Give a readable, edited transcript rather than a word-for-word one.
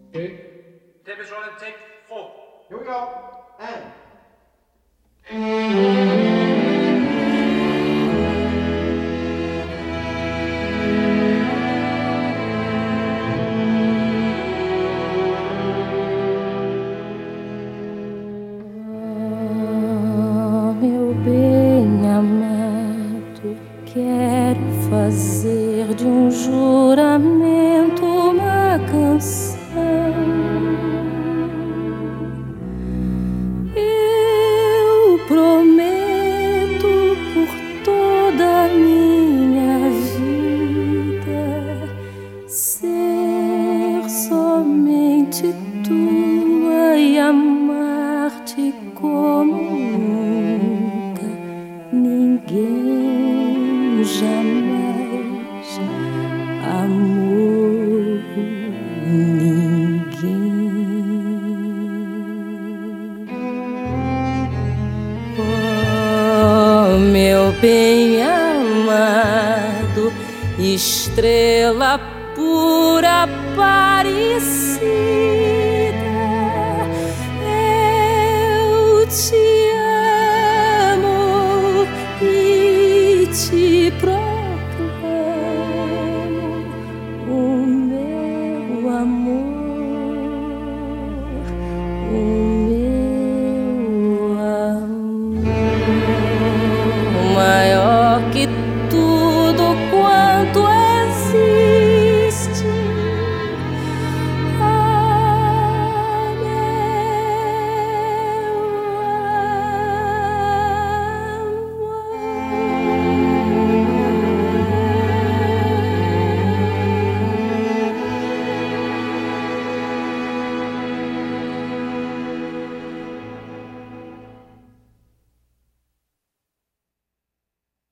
Okay. Tape is rolling, take 4. Here we go. And. Meu bem amado, quero fazer de um juramento uma canção. Eu prometo por toda a minha vida ser somente tua e amar-te como nunca ninguém jamais amou ninguém. Oh, meu bem amado, estrela pura Aparecida, eu te amo e te proclamo o meu amor.